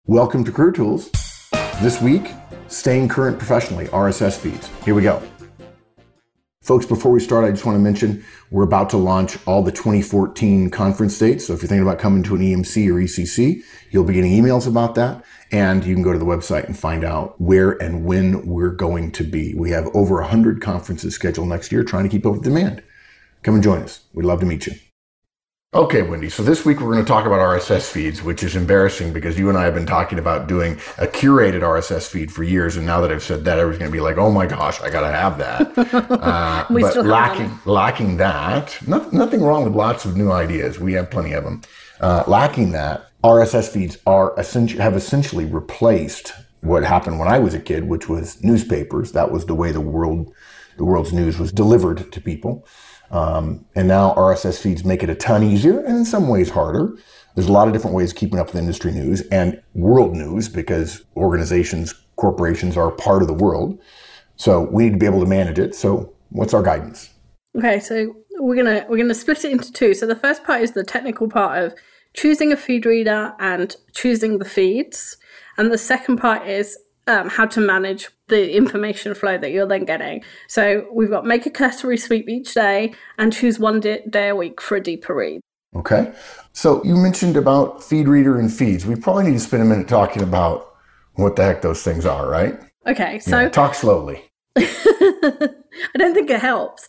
Welcome to Career Tools. This week, staying current professionally, RSS feeds. Here we go. Folks, before we start, I just want to mention we're about to launch all the 2014 conference dates. So if you're thinking about coming to an EMC or ECC, you'll be getting emails about that. And you can go to the website and find out where and when we're going to be. We have over 100 conferences scheduled next year trying to keep up with demand. Come and join us. We'd love to meet you. Okay, Wendy, so this week we're going to talk about RSS feeds, which is embarrassing because you and I have been talking about doing a curated RSS feed for years, and now that I've said that, everyone's going to be like, oh my gosh, I got to have that. But lacking that, nothing wrong with lots of new ideas. We have plenty of them. Lacking that, RSS feeds have essentially replaced what happened when I was a kid, which was newspapers. That was the way the world's news was delivered to people. And now RSS feeds make it a ton easier and in some ways harder. There's a lot of different ways of keeping up with industry news and world news because organizations, corporations are part of the world. So we need to be able to manage it. So what's our guidance? Okay, so we're gonna split it into two. So the first part is the technical part of choosing a feed reader and choosing the feeds. And the second part is how to manage the information flow that you're then getting. So we've got make a cursory sweep each day and choose one day a week for a deeper read. Okay. So you mentioned about feed reader and feeds. We probably need to spend a minute talking about what the heck those things are, right? Okay. So talk slowly. I don't think it helps.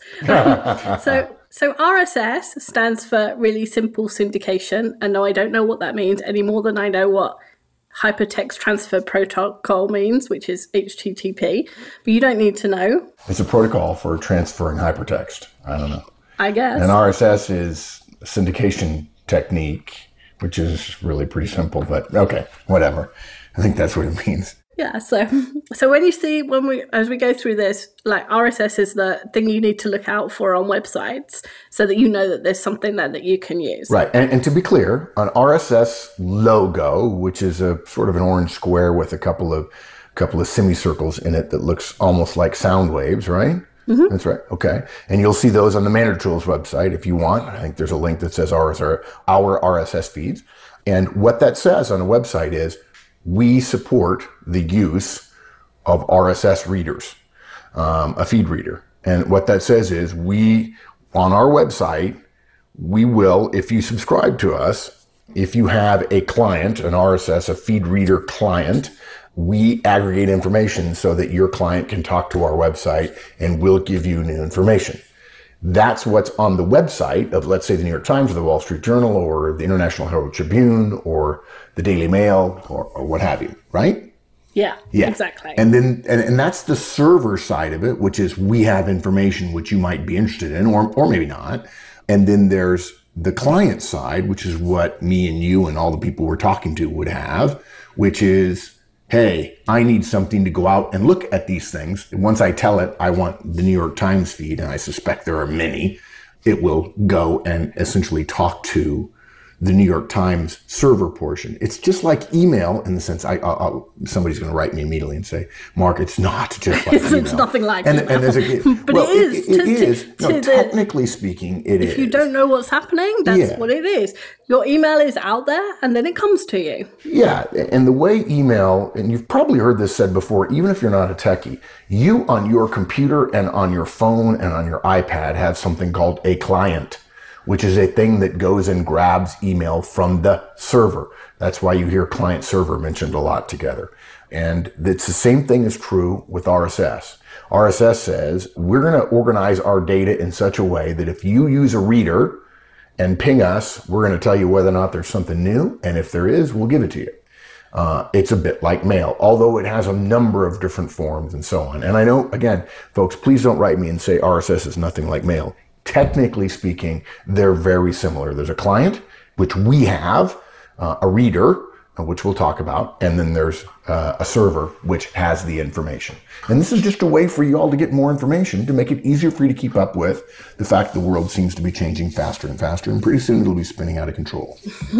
So RSS stands for really simple syndication. And no, I don't know what that means any more than I know what Hypertext Transfer Protocol means, which is HTTP, but you don't need to know. It's a protocol for transferring hypertext. I don't know. I guess. And RSS is a syndication technique, which is really pretty simple, but okay, whatever. I think that's what it means. Yeah, so when you see, as we go through this, like RSS is the thing you need to look out for on websites so that you know that there's something there that you can use. Right, and to be clear, an RSS logo, which is a sort of an orange square with a couple of semicircles in it that looks almost like sound waves, right? Mm-hmm. That's right, okay. And you'll see those on the Manager Tools website if you want. I think there's a link that says our RSS feeds. And what that says on a website is, we support the use of RSS readers, a feed reader. And what that says is on our website, we will, if you subscribe to us, if you have a client, an RSS, a feed reader client, we aggregate information so that your client can talk to our website and we'll give you new information. That's what's on the website of, let's say, the New York Times or the Wall Street Journal or the International Herald Tribune or the Daily Mail or what have you, right? Yeah, exactly. And then, and that's the server side of it, which is we have information which you might be interested in or maybe not. And then there's the client side, which is what me and you and all the people we're talking to would have, which is, hey, I need something to go out and look at these things. Once I tell it, I want the New York Times feed, and I suspect there are many, it will go and essentially talk to the New York Times server portion. It's just like email in the sense somebody's going to write me immediately and say, Mark, it's not just like email. It's nothing like email. And there's but well, it is. Technically speaking, it is. If you don't know what's happening, that's what it is. Your email is out there and then it comes to you. Yeah. And the way email, and you've probably heard this said before, even if you're not a techie, you on your computer and on your phone and on your iPad have something called a client, which is a thing that goes and grabs email from the server. That's why you hear client server mentioned a lot together. And it's the same thing is true with RSS. RSS says we're going to organize our data in such a way that if you use a reader and ping us, we're going to tell you whether or not there's something new. And if there is, we'll give it to you. It's a bit like mail, although it has a number of different forms and so on. And I know, again, folks, please don't write me and say RSS is nothing like mail. Technically speaking, they're very similar. There's a client, which we have, a reader, which we'll talk about, and then there's a server, which has the information. And this is just a way for you all to get more information, to make it easier for you to keep up with the fact the world seems to be changing faster and faster, and pretty soon it'll be spinning out of control.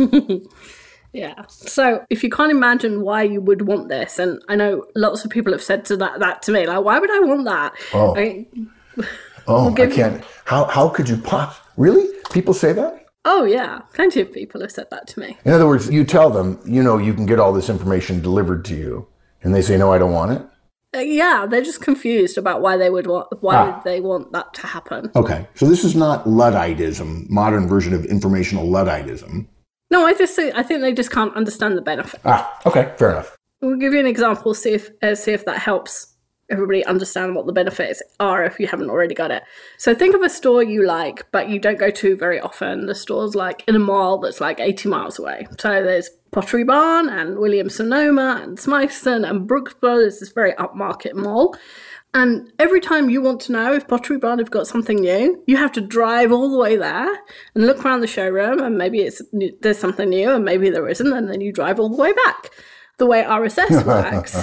Yeah. So if you can't imagine why you would want this, and I know lots of people have said that to me, like, why would I want that? Oh, I can't. How could you really? People say that? Oh, yeah. Plenty of people have said that to me. In other words, you tell them, you can get all this information delivered to you, and they say, no, I don't want it. Yeah, they're just confused about why they would want they want that to happen. Okay, so this is not Ludditism, modern version of informational Ludditism. No, I think they just can't understand the benefit. Okay, fair enough. We'll give you an example, see if that helps everybody understand what the benefits are if you haven't already got it. So think of a store you like, but you don't go to very often. The store's like in a mall that's like 80 miles away. So there's Pottery Barn and Williams-Sonoma and Smythson and Brooks Brothers, this very upmarket mall. And every time you want to know if Pottery Barn have got something new, you have to drive all the way there and look around the showroom, and maybe there's something new and maybe there isn't, and then you drive all the way back. The way RSS works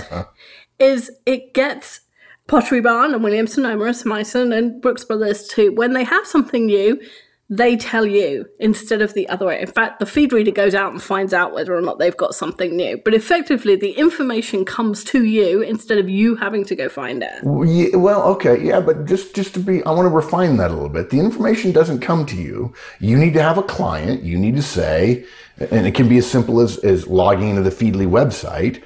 is it gets Pottery Barn and Williams-Sonoma and Smythson and Brooks Brothers to, when they have something new, they tell you instead of the other way. In fact, the feed reader goes out and finds out whether or not they've got something new. But effectively, the information comes to you instead of you having to go find it. Yeah, well, okay, yeah, but just to be, I want to refine that a little bit. The information doesn't come to you. You need to have a client. You need to say, and it can be as simple as logging into the Feedly website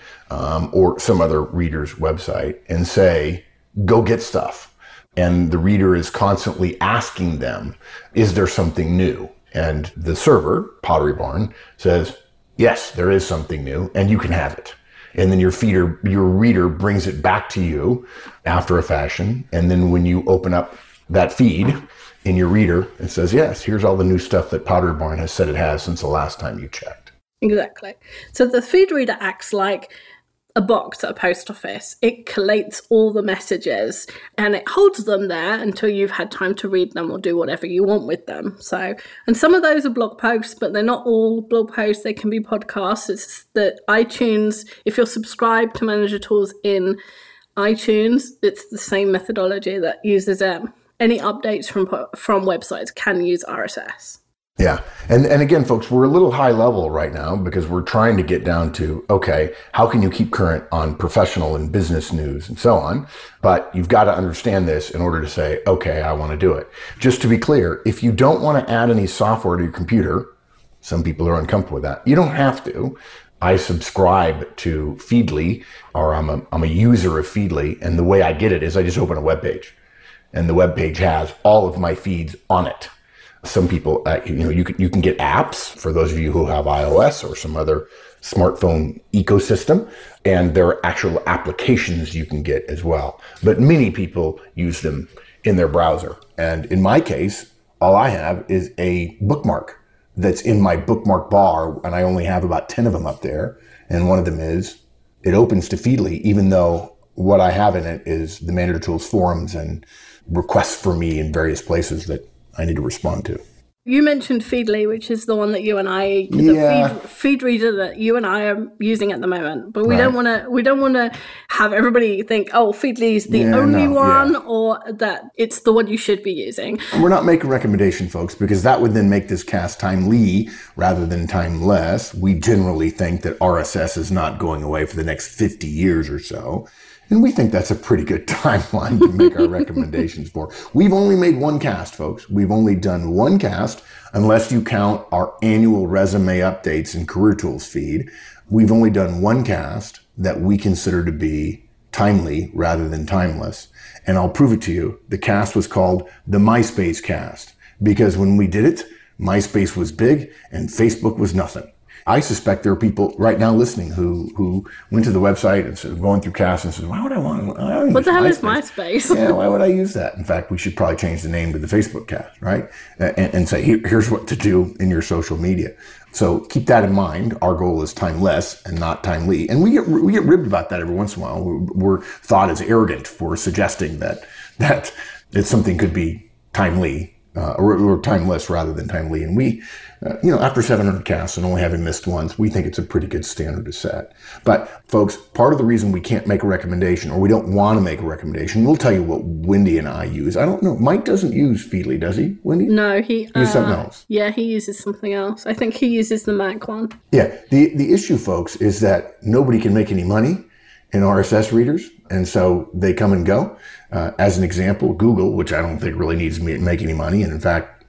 or some other reader's website and say, go get stuff. And the reader is constantly asking them, is there something new? And the server, Pottery Barn, says, yes, there is something new, and you can have it. And then your reader brings it back to you after a fashion. And then when you open up that feed in your reader, it says, yes, here's all the new stuff that Pottery Barn has said it has since the last time you checked. Exactly. So the feed reader acts like a box at a post office. It collates all the messages and it holds them there until you've had time to read them or do whatever you want with them. So, and some of those are blog posts, but they're not all blog posts. They can be podcasts. It's the iTunes. If you're subscribed to Manager Tools in iTunes, it's the same methodology that uses it. Any updates from websites can use RSS. Yeah. And again, folks, we're a little high level right now because we're trying to get down to, okay, how can you keep current on professional and business news and so on? But you've got to understand this in order to say, okay, I want to do it. Just to be clear, if you don't want to add any software to your computer, some people are uncomfortable with that. You don't have to. I subscribe to Feedly, or I'm a user of Feedly. And the way I get it is I just open a web page, and the web page has all of my feeds on it. Some people, you can get apps for those of you who have iOS or some other smartphone ecosystem, and there are actual applications you can get as well. But many people use them in their browser. And in my case, all I have is a bookmark that's in my bookmark bar, and I only have about 10 of them up there. And one of them is, it opens to Feedly, even though what I have in it is the Manager Tools forums and requests for me in various places that I need to respond to. You mentioned Feedly, which is the one that you and I, feed reader that you and I are using at the moment. But we don't want to have everybody think, oh, Feedly is the only one, or that it's the one you should be using. We're not making a recommendation, folks, because that would then make this cast timely rather than timeless. We generally think that RSS is not going away for the next 50 years or so. And we think that's a pretty good timeline to make our recommendations for. We've only made one cast, folks. We've only done one cast, unless you count our annual resume updates and Career Tools feed. We've only done one cast that we consider to be timely rather than timeless. And I'll prove it to you. The cast was called the MySpace cast, because when we did it, MySpace was big and Facebook was nothing. I suspect there are people right now listening who went to the website and started going through cast and said, why would I want to? What the hell is MySpace? Yeah, why would I use that? In fact, we should probably change the name to the Facebook cast, right? And say, here's what to do in your social media. So keep that in mind. Our goal is timeless and not timely. And we get ribbed about that every once in a while. We're thought as arrogant for suggesting that something could be timely or timeless rather than timely. And we, after 700 casts and only having missed once, we think it's a pretty good standard to set. But folks, part of the reason we can't make a recommendation, or we don't want to make a recommendation, we'll tell you what Wendy and I use. I don't know. Mike doesn't use Feedly, does he, Wendy? No, he uses something else. Yeah, he uses something else. I think he uses the Mac one. Yeah. The issue, folks, is that nobody can make any money in RSS readers, and so they come and go. As an example, Google, which I don't think really needs to make any money, and in fact,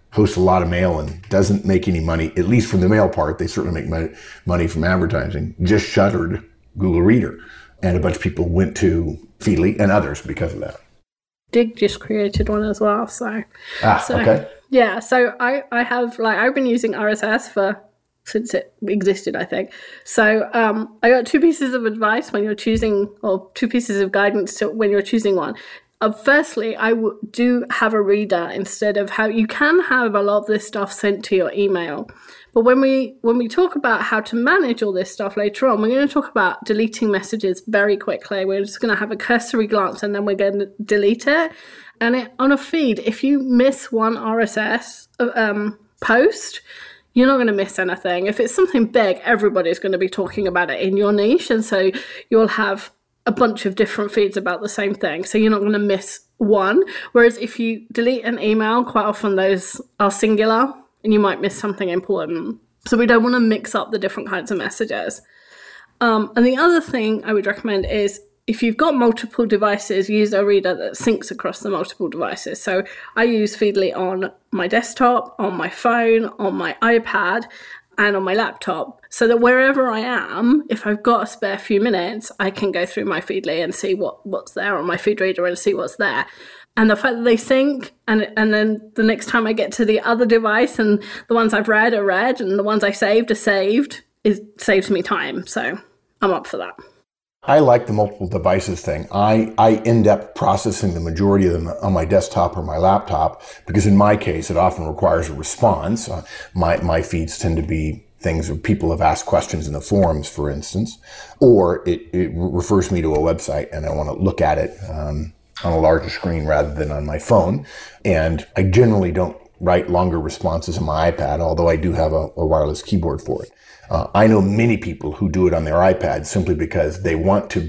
hosts a lot of mail and doesn't make any money, at least from the mail part. They certainly make money from advertising. Just shuttered Google Reader. And a bunch of people went to Feedly and others because of that. Digg just created one as well. So okay. Yeah, so I have, I've been using RSS since it existed, I think. So I got two pieces of advice when you're choosing, or two pieces of guidance when you're choosing one. Firstly, I do have a reader instead of how you can have a lot of this stuff sent to your email. But when we talk about how to manage all this stuff later on, we're going to talk about deleting messages very quickly. We're just going to have a cursory glance and then we're going to delete it. And on a feed, if you miss one RSS post, you're not going to miss anything. If it's something big, everybody's going to be talking about it in your niche. And so you'll have a bunch of different feeds about the same thing. So you're not going to miss one. Whereas if you delete an email, quite often those are singular and you might miss something important. So we don't want to mix up the different kinds of messages. And the other thing I would recommend is if you've got multiple devices, use a reader that syncs across the multiple devices. So I use Feedly on my desktop, on my phone, on my iPad, and on my laptop, so that wherever I am, if I've got a spare few minutes, I can go through my Feedly and see what's there on my feed reader and see what's there. And the fact that they sync, and then the next time I get to the other device and the ones I've read are read and the ones I saved are saved, it saves me time. So I'm up for that. I like the multiple devices thing. I end up processing the majority of them on my desktop or my laptop because in my case, it often requires a response. My feeds tend to be things where people have asked questions in the forums, for instance, or it refers me to a website and I want to look at it on a larger screen rather than on my phone. And I generally don't write longer responses on my iPad, although I do have a wireless keyboard for it. I know many people who do it on their iPad simply because they want to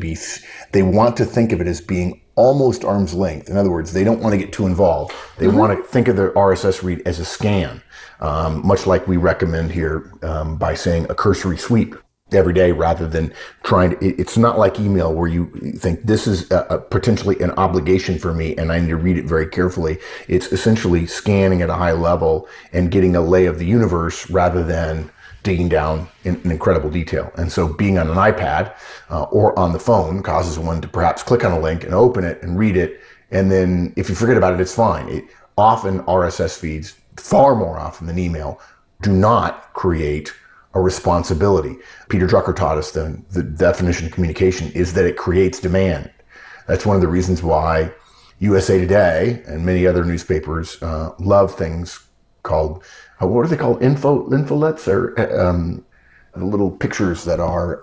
think of it as being almost arm's length. In other words, they don't want to get too involved. They want to think of their RSS read as a scan, much like we recommend here by saying a cursory sweep every day rather than it's not like email where you think this is potentially an obligation for me and I need to read it very carefully. It's essentially scanning at a high level and getting a lay of the universe rather than digging down in incredible detail. And so being on an iPad or on the phone causes one to perhaps click on a link and open it and read it. And then if you forget about it, it's fine. Often RSS feeds, far more often than email, do not create a responsibility. Peter Drucker taught us the definition of communication is that it creates demand. That's one of the reasons why USA Today and many other newspapers love things called what are they called? Infolets, or the little pictures that are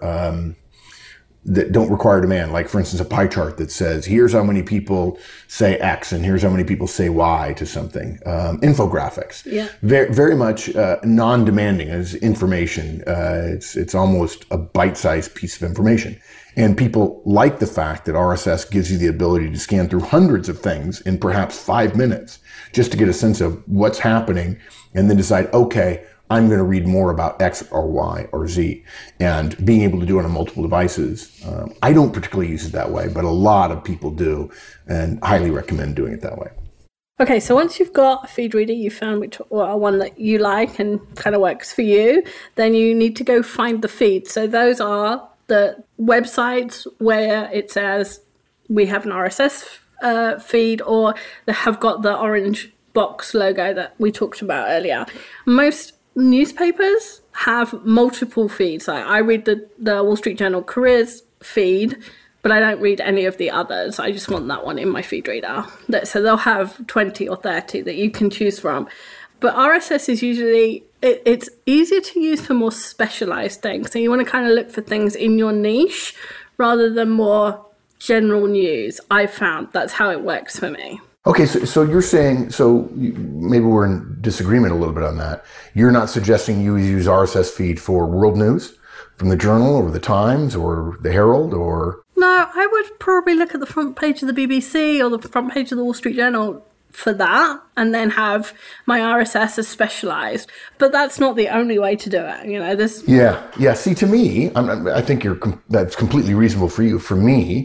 that don't require demand. Like, for instance, a pie chart that says, here's how many people say X and here's how many people say Y to something. Infographics. Yeah. Very, very much non-demanding as information. It's almost a bite-sized piece of information. And people like the fact that RSS gives you the ability to scan through hundreds of things in perhaps 5 minutes just to get a sense of what's happening and then decide, okay, I'm going to read more about X or Y or Z. And being able to do it on multiple devices, I don't particularly use it that way, but a lot of people do and highly recommend doing it that way. Okay, so once you've got a feed reader you found one that you like and kind of works for you, then you need to go find the feed. So those are the websites where it says we have an RSS feed, or they have got the orange box logo that we talked about earlier. Most newspapers have multiple feeds. I read the Wall Street Journal careers feed, but I don't read any of the others. I just want that one in my feed reader. So they'll have 20 or 30 that you can choose from. But RSS is usually, it's easier to use for more specialized things. So you want to kind of look for things in your niche rather than more general news. I've found that's how it works for me. Okay, so you're saying, maybe we're in disagreement a little bit on that. You're not suggesting you use RSS feed for world news from the Journal or the Times or the Herald or... No, I would probably look at the front page of the BBC or the front page of the Wall Street Journal for that, and then have my RSS as specialized. But that's not the only way to do it. You know, this. Yeah. See, to me, I think that's completely reasonable for you. For me,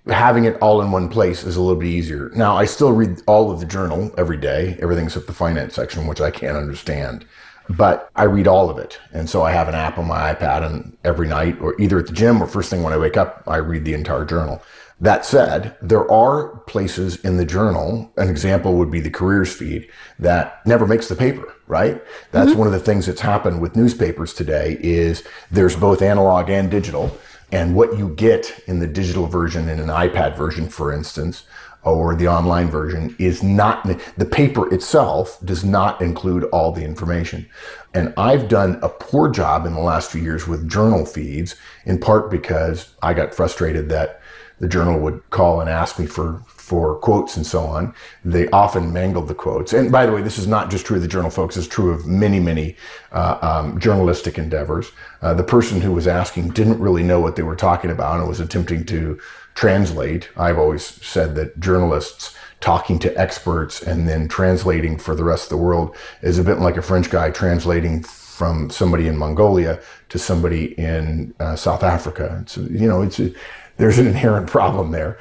having it all in one place is a little bit easier. Now, I still read all of the journal every day, everything except the finance section, which I can't understand. But I read all of it. And so I have an app on my iPad, and every night, or either at the gym or first thing when I wake up, I read the entire journal. That said, there are places in the journal, an example would be the careers feed, that never makes the paper, right? That's one of the things that's happened with newspapers today is there's both analog and digital. And what you get in the digital version, in an iPad version, for instance, or the online version, is not, the paper itself does not include all the information. And I've done a poor job in the last few years with journal feeds, in part because I got frustrated that the journal would call and ask me for quotes and so on. They often mangled the quotes. And by the way, this is not just true of the journal, folks. It's true of many journalistic endeavors. The person who was asking didn't really know what they were talking about and was attempting to translate. I've always said that journalists talking to experts and then translating for the rest of the world is a bit like a French guy translating from somebody in Mongolia to somebody in South Africa. There's an inherent problem there.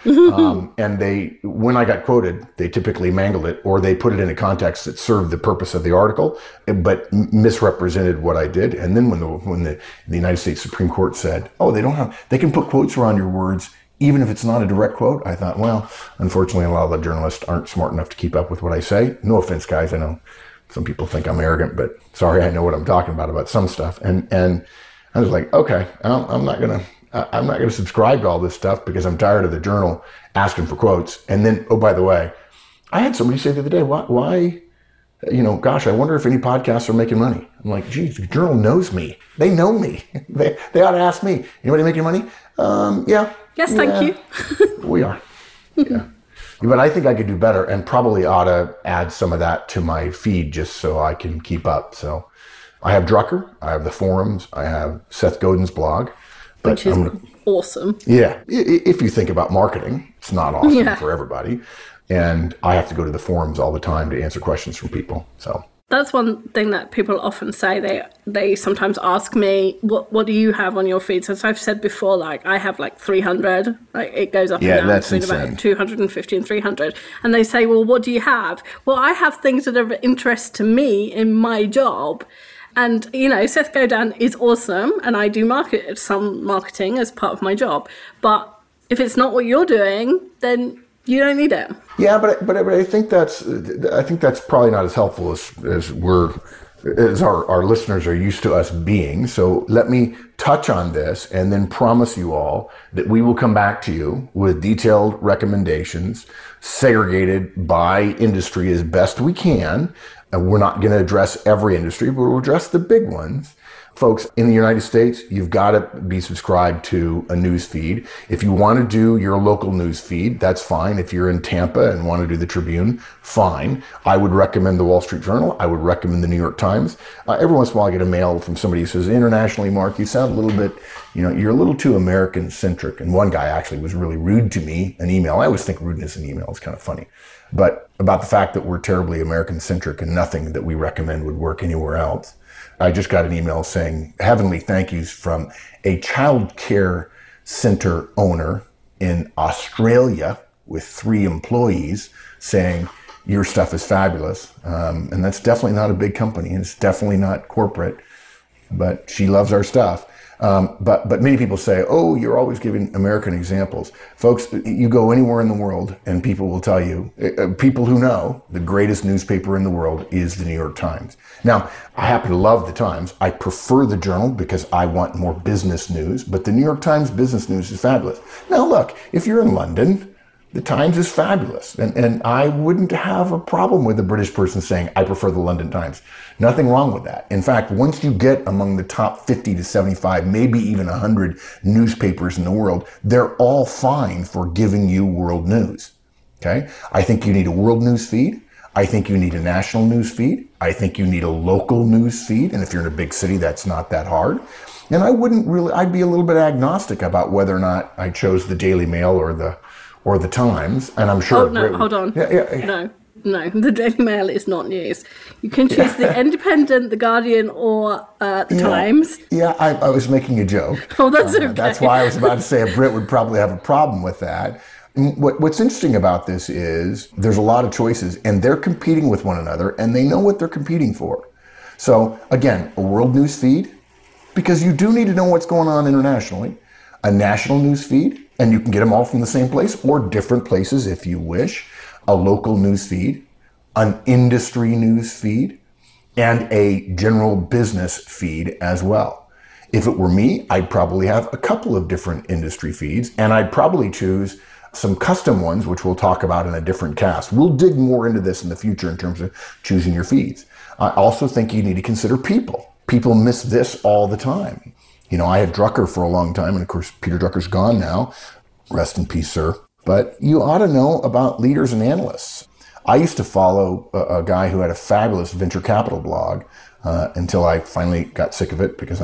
And when I got quoted, they typically mangled it, or they put it in a context that served the purpose of the article, but misrepresented what I did. And then when the United States Supreme Court said, oh, they can put quotes around your words, even if it's not a direct quote, I thought, well, unfortunately, a lot of the journalists aren't smart enough to keep up with what I say. No offense, guys. I know some people think I'm arrogant, but sorry, I know what I'm talking about some stuff. And I was like, okay, I'm not going to subscribe to all this stuff because I'm tired of the journal asking for quotes. And then, oh, by the way, I had somebody say the other day, why, gosh, I wonder if any podcasts are making money. I'm like, geez, the journal knows me. They know me. They ought to ask me, anybody making money? Yeah. Yes, thank you. We are. Yeah. But I think I could do better and probably ought to add some of that to my feed just so I can keep up. So I have Drucker, I have the forums, I have Seth Godin's blog. Which is awesome. Yeah. If you think about marketing, it's not awesome for everybody. And I have to go to the forums all the time to answer questions from people. So that's one thing that people often say. They sometimes ask me, what do you have on your feeds? As I've said before, like I have like 300. Like it goes up and down between about 250 and 300. And they say, well, what do you have? Well, I have things that are of interest to me in my job. And, Seth Godin is awesome, and I do some marketing as part of my job. But if it's not what you're doing, then you don't need it. Yeah, but I think that's probably not as helpful as our listeners are used to us being. So let me touch on this and then promise you all that we will come back to you with detailed recommendations, segregated by industry as best we can. And we're not going to address every industry, but we'll address the big ones. Folks, in the United States, you've got to be subscribed to a news feed. If you want to do your local news feed, that's fine. If you're in Tampa and want to do the Tribune, fine. I would recommend the Wall Street Journal. I would recommend the New York Times. Every once in a while, I get a mail from somebody who says, internationally, Mark, you sound a little bit, you're a little too American-centric. And one guy actually was really rude to me, an email. I always think rudeness in email is kind of funny. But about the fact that we're terribly American-centric and nothing that we recommend would work anywhere else. I just got an email saying heavenly thank yous from a child care center owner in Australia with 3 employees saying your stuff is fabulous. And that's definitely not a big company, and it's definitely not corporate, but she loves our stuff. But many people say, oh, you're always giving American examples. Folks, you go anywhere in the world and people will tell you, people who know the greatest newspaper in the world is the New York Times. Now, I happen to love the Times. I prefer the Journal because I want more business news, but the New York Times business news is fabulous. Now, look, if you're in London, the Times is fabulous. And I wouldn't have a problem with a British person saying, I prefer the London Times. Nothing wrong with that. In fact, once you get among the top 50 to 75, maybe even 100 newspapers in the world, they're all fine for giving you world news. Okay? I think you need a world news feed. I think you need a national news feed. I think you need a local news feed. And if you're in a big city, that's not that hard. And I'd be a little bit agnostic about whether or not I chose the Daily Mail or the Times, and I'm sure. Oh no, hold on. No, the Daily Mail is not news. You can choose the Independent, the Guardian, or the Times. Yeah, I was making a joke. Oh, that's okay. That's why I was about to say a Brit would probably have a problem with that. What's interesting about this is there's a lot of choices, and they're competing with one another, and they know what they're competing for. So again, a world news feed, because you do need to know what's going on internationally, a national news feed, and you can get them all from the same place or different places if you wish, a local news feed, an industry news feed, and a general business feed as well. If it were me, I'd probably have a couple of different industry feeds, and I'd probably choose some custom ones, which we'll talk about in a different cast. We'll dig more into this in the future in terms of choosing your feeds. I also think you need to consider people. People miss this all the time. You know, I had Drucker for a long time, and of course, Peter Drucker's gone now. Rest in peace, sir. But you ought to know about leaders and analysts. I used to follow a guy who had a fabulous venture capital blog until I finally got sick of it because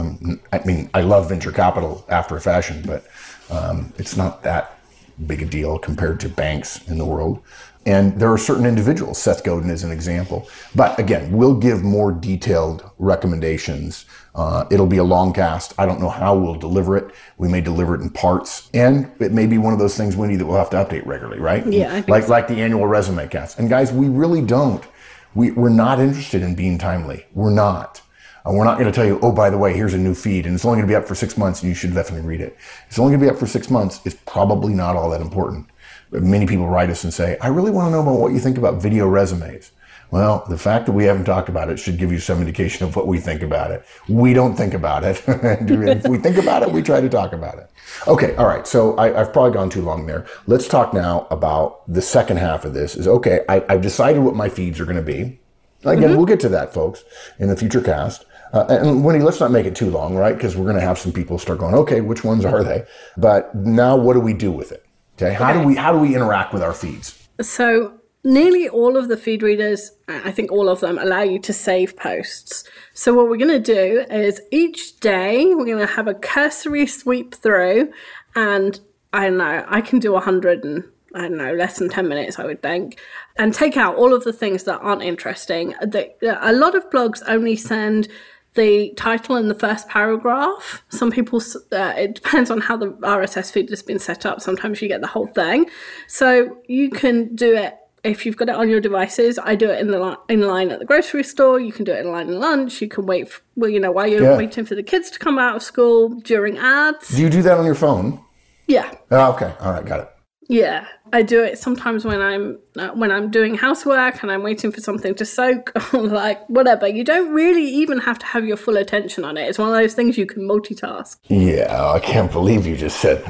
I love venture capital after a fashion, but it's not that big a deal compared to banks in the world. And there are certain individuals, Seth Godin is an example. But again, we'll give more detailed recommendations. It'll be a long cast. I don't know how we'll deliver it. We may deliver it in parts. And it may be one of those things, Wendy, that we'll have to update regularly, right? Yeah. Like the annual resume cast. And guys, we really don't. We're not interested in being timely. We're not. We're not going to tell you, oh, by the way, here's a new feed, and it's only going to be up for 6 months, and you should definitely read it. It's only going to be up for 6 months. It's probably not all that important. But many people write us and say, I really want to know about what you think about video resumes. Well, the fact that we haven't talked about it should give you some indication of what we think about it. We don't think about it. If we think about it, we try to talk about it. Okay, all right. So I've probably gone too long there. Let's talk now about the second half of this. I've decided what my feeds are going to be. Again, we'll get to that, folks, in the future cast. And Wendy, let's not make it too long, right? Because we're going to have some people start going, okay, which ones are they? But now what do we do with it? Okay, how do we interact with our feeds? So nearly all of the feed readers, I think all of them, allow you to save posts. So what we're going to do is each day we're going to have a cursory sweep through, and I don't know, I can do 100 and less than 10 minutes, I would think, and take out all of the things that aren't interesting. A lot of blogs only send the title in the first paragraph. Some people, it depends on how the RSS feed has been set up. Sometimes you get the whole thing. So you can do it if you've got it on your devices. I do it in line at the grocery store. You can do it in line at lunch. You can wait, while you're waiting for the kids to come out of school, during ads. Do you do that on your phone? Yeah. Oh, okay. All right. Got it. Yeah, I do it sometimes when I'm doing housework and I'm waiting for something to soak, or like whatever. You don't really even have to have your full attention on it. It's one of those things you can multitask. Yeah, I can't believe you just said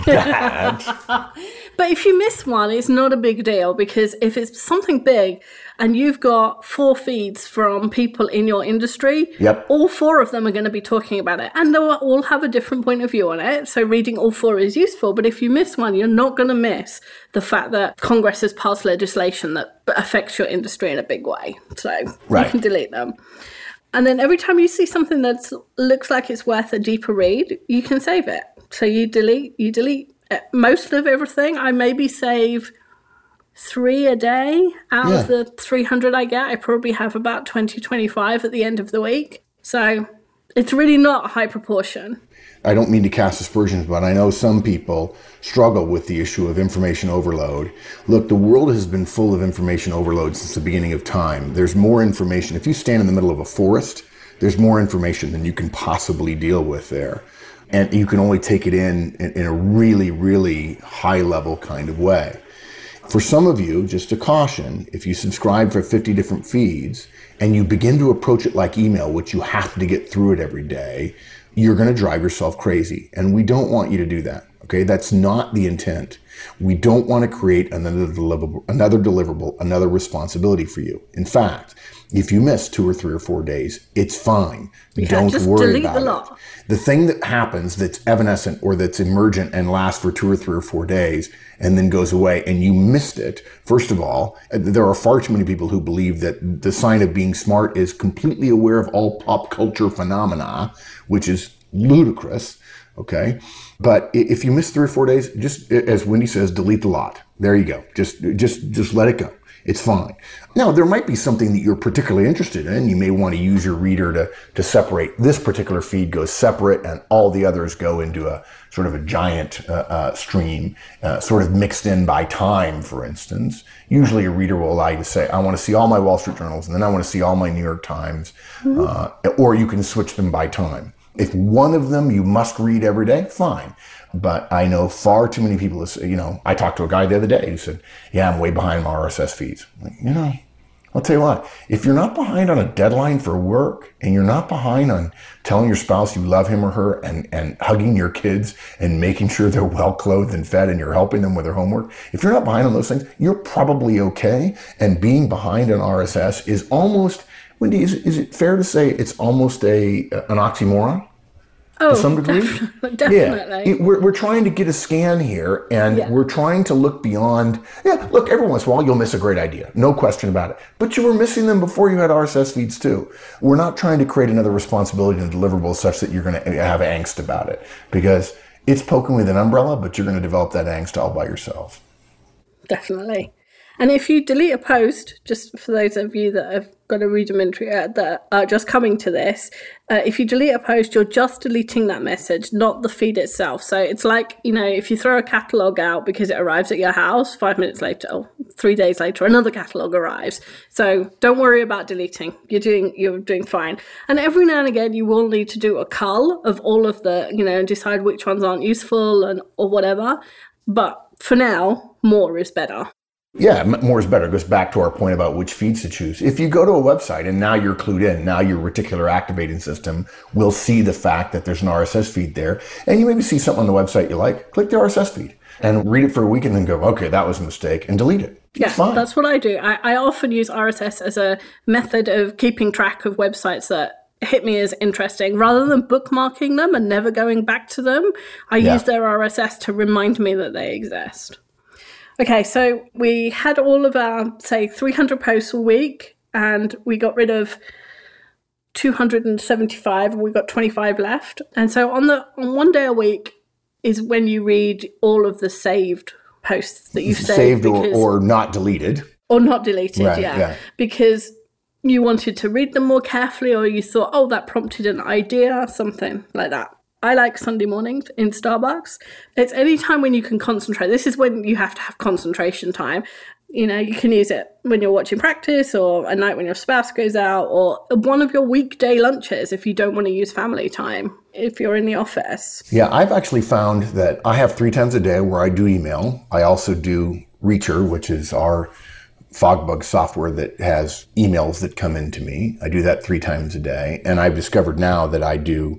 that. But if you miss one, it's not a big deal, because if it's something big and you've got 4 feeds from people in your industry, yep, all 4 of them are going to be talking about it, and they'll all have a different point of view on it. So reading all 4 is useful, but if you miss one, you're not going to miss the fact that Congress has passed legislation that affects your industry in a big way. So You can delete them. And then every time you see something that looks like it's worth a deeper read, you can save it. So you delete most of everything. I maybe save 3 a day out of the 300 I get. I probably have about 20, 25 at the end of the week. So it's really not a high proportion. I don't mean to cast aspersions, but I know some people struggle with the issue of information overload. Look, the world has been full of information overload since the beginning of time. There's more information. If you stand in the middle of a forest, there's more information than you can possibly deal with there. And you can only take it in a really, really high level kind of way. For some of you, just a caution, if you subscribe for 50 different feeds and you begin to approach it like email, which you have to get through it every day, you're going to drive yourself crazy. And we don't want you to do that. Okay, that's not the intent. We don't want to create another deliverable, another responsibility for you. In fact, if you miss 2 or 3 or 4 days, it's fine. Don't worry about it. The thing that happens that's evanescent or that's emergent and lasts for 2 or 3 or 4 days and then goes away and you missed it, first of all, there are far too many people who believe that the sign of being smart is completely aware of all pop culture phenomena, which is ludicrous. Okay. But if you miss 3 or 4 days, just as Wendy says, delete the lot. There you go. Just let it go. It's fine. Now, there might be something that you're particularly interested in. You may want to use your reader to separate. This particular feed goes separate and all the others go into a sort of a giant stream, sort of mixed in by time, for instance. Usually a reader will allow you to say, I want to see all my Wall Street Journals, and then I want to see all my New York Times, or you can switch them by time. If one of them you must read every day, fine. But I know far too many people, I talked to a guy the other day who said, yeah, I'm way behind my RSS feeds. Like, I'll tell you what, if you're not behind on a deadline for work and you're not behind on telling your spouse you love him or her and hugging your kids and making sure they're well clothed and fed and you're helping them with their homework, if you're not behind on those things, you're probably okay. And being behind on RSS is almost, Wendy, is it fair to say it's almost an oxymoron? Oh, to some degree? Definitely. Yeah. We're trying to get a scan here, and we're trying to look beyond. Yeah, look, every once in a while you'll miss a great idea. No question about it. But you were missing them before you had RSS feeds too. We're not trying to create another responsibility and deliverable such that you're going to have angst about it, because it's poking with an umbrella, but you're going to develop that angst all by yourself. Definitely. And if you delete a post, just for those of you that have got a rudimentary, that are just coming to this, if you delete a post, you're just deleting that message, not the feed itself. So it's like, if you throw a catalogue out because it arrives at your house, 5 minutes later, or 3 days later, another catalogue arrives. So don't worry about deleting. You're doing fine. And every now and again, you will need to do a cull of all of the, and decide which ones aren't useful or whatever. But for now, more is better. Yeah, more is better. It goes back to our point about which feeds to choose. If you go to a website and now you're clued in, now your reticular activating system will see the fact that there's an RSS feed there, and you maybe see something on the website you like, click the RSS feed and read it for a week and then go, okay, that was a mistake, and delete it. It's fine. That's what I do. I often use RSS as a method of keeping track of websites that hit me as interesting. Rather than bookmarking them and never going back to them, I use their RSS to remind me that they exist. Okay, so we had all of our, say, 300 posts a week, and we got rid of 275, and we got 25 left. And so on 1 day a week is when you read all of the saved posts that you've saved. Or not deleted. Or not deleted, right, yeah. Because you wanted to read them more carefully, or you thought, oh, that prompted an idea, something like that. I like Sunday mornings in Starbucks. It's any time when you can concentrate. This is when you have to have concentration time. You can use it when you're watching practice, or a night when your spouse goes out, or one of your weekday lunches if you don't want to use family time, if you're in the office. Yeah, I've actually found that I have 3 times a day where I do email. I also do Reacher, which is our FogBug software that has emails that come into me. I do that 3 times a day. And I've discovered now that I do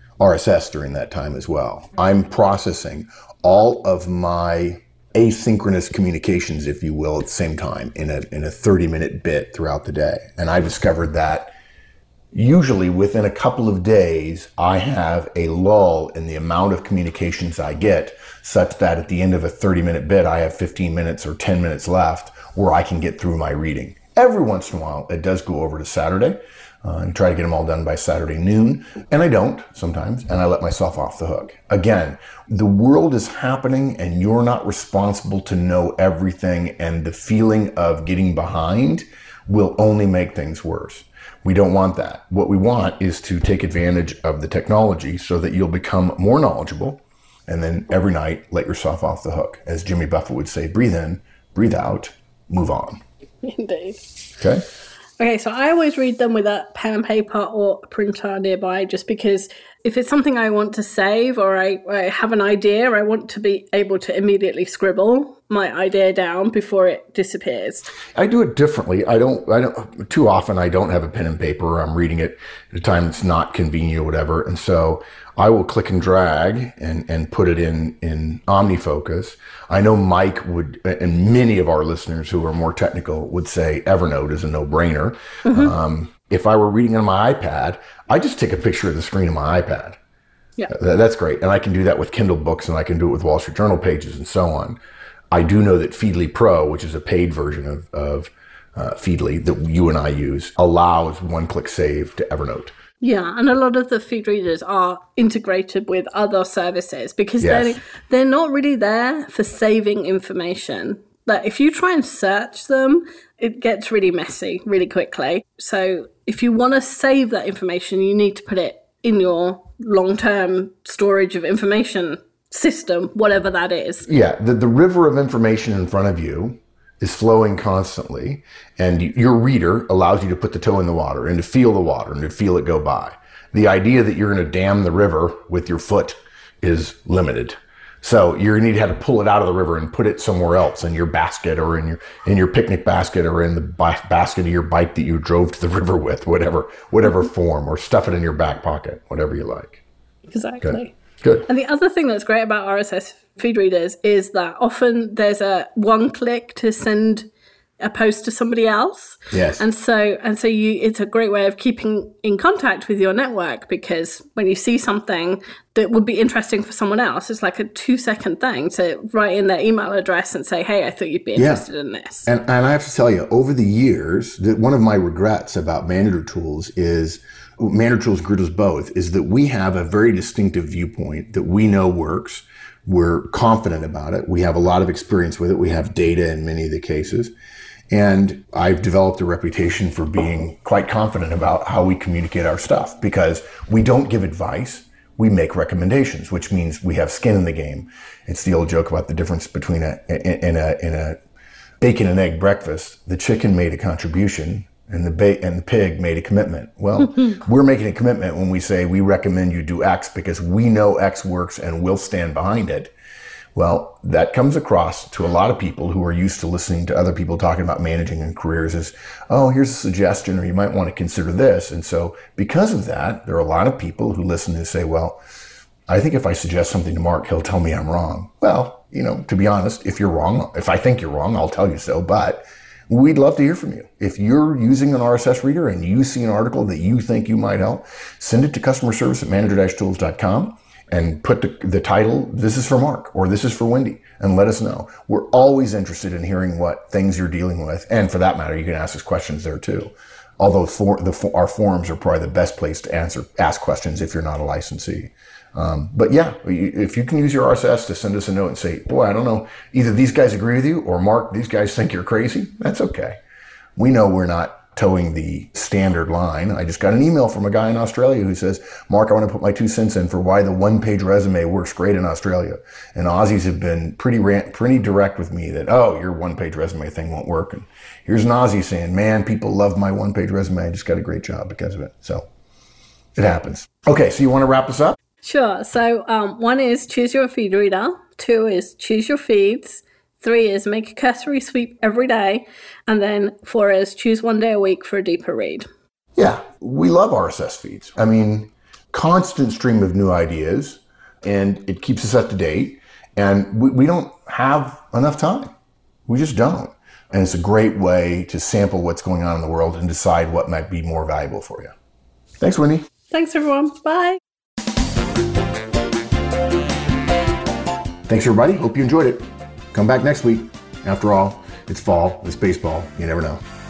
RSS during that time as well. I'm processing all of my asynchronous communications, if you will, at the same time in a 30-minute bit throughout the day. And I discovered that usually within a couple of days, I have a lull in the amount of communications I get, such that at the end of a 30-minute bit, I have 15 minutes or 10 minutes left where I can get through my reading. Every once in a while, it does go over to Saturday. And try to get them all done by Saturday noon. And I don't sometimes, and I let myself off the hook. Again, the world is happening and you're not responsible to know everything, and the feeling of getting behind will only make things worse. We don't want that. What we want is to take advantage of the technology so that you'll become more knowledgeable, and then every night let yourself off the hook. As Jimmy Buffett would say, breathe in, breathe out, move on. Indeed. Okay? Okay, so I always read them with a pen and paper or a printer nearby, just because if it's something I want to save, or I have an idea, I want to be able to immediately scribble my idea down before it disappears. I do it differently. I don't too often I don't have a pen and paper, or I'm reading it at a time that's not convenient or whatever. And so I will click and drag and put it in OmniFocus. I know Mike would, and many of our listeners who are more technical would say Evernote is a no-brainer. Mm-hmm. If I were reading on my iPad, I just take a picture of the screen of my iPad. Yeah, that's great. And I can do that with Kindle books, and I can do it with Wall Street Journal pages and so on. I do know that Feedly Pro, which is a paid version of Feedly that you and I use, allows one-click save to Evernote. Yeah, and a lot of the feed readers are integrated with other services because they're not really there for saving information. that if you try and search them, it gets really messy really quickly. So if you want to save that information, you need to put it in your long-term storage of information system, whatever that is. Yeah, the river of information in front of you is flowing constantly, and your reader allows you to put the toe in the water and to feel the water and to feel it go by. The idea that you're going to dam the river with your foot is limited. So you need to have to pull it out of the river and put it somewhere else in your basket or in your picnic basket or in the basket of your bike that you drove to the river with, whatever form, or stuff it in your back pocket, whatever you like. Exactly. Good. And the other thing that's great about RSS feed readers is that often there's a one click to send a post to somebody else. Yes. And so it's a great way of keeping in contact with your network, because when you see something that would be interesting for someone else, it's like a 2-second thing to write in their email address and say, hey, I thought you'd be interested in this. And I have to tell you, over the years, that one of my regrets about Manager Tools is, Manager Tools, Grid both, is that we have a very distinctive viewpoint that we know works. We're confident about it. We have a lot of experience with it. We have data in many of the cases. And I've developed a reputation for being quite confident about how we communicate our stuff, because we don't give advice. We make recommendations, which means we have skin in the game. It's the old joke about the difference between a bacon and egg breakfast. The chicken made a contribution and the pig made a commitment. Well, we're making a commitment when we say we recommend you do X because we know X works and we'll stand behind it. Well, that comes across to a lot of people who are used to listening to other people talking about managing and careers as, oh, here's a suggestion, or you might want to consider this. And so because of that, there are a lot of people who listen and say, well, I think if I suggest something to Mark, he'll tell me I'm wrong. Well, to be honest, if you're wrong, if I think you're wrong, I'll tell you so. But we'd love to hear from you. If you're using an RSS reader and you see an article that you think you might help, send it to customerservice@manager-tools.com. and put the title, this is for Mark, or this is for Wendy, and let us know. We're always interested in hearing what things you're dealing with. And for that matter, you can ask us questions there too. Although our forums are probably the best place to ask questions if you're not a licensee. But yeah, if you can use your RSS to send us a note and say, boy, I don't know, either these guys agree with you, or Mark, these guys think you're crazy, that's okay. We know we're not towing the standard line. I just got an email from a guy in Australia who says, Mark, I want to put my 2 cents in for why the one-page resume works great in Australia. And Aussies have been pretty direct with me that, oh, your one-page resume thing won't work. And here's an Aussie saying, man, people love my one-page resume. I just got a great job because of it. So it happens. Okay, so you want to wrap us up? Sure. So 1 is choose your feed reader. 2 is choose your feeds. 3 is make a cursory sweep every day. And then 4 is choose 1 day a week for a deeper read. Yeah, we love RSS feeds. I mean, constant stream of new ideas, and it keeps us up to date. And we don't have enough time. We just don't. And it's a great way to sample what's going on in the world and decide what might be more valuable for you. Thanks, Wendy. Thanks, everyone. Bye. Thanks, everybody. Hope you enjoyed it. Come back next week. After all, it's fall, it's baseball. You never know.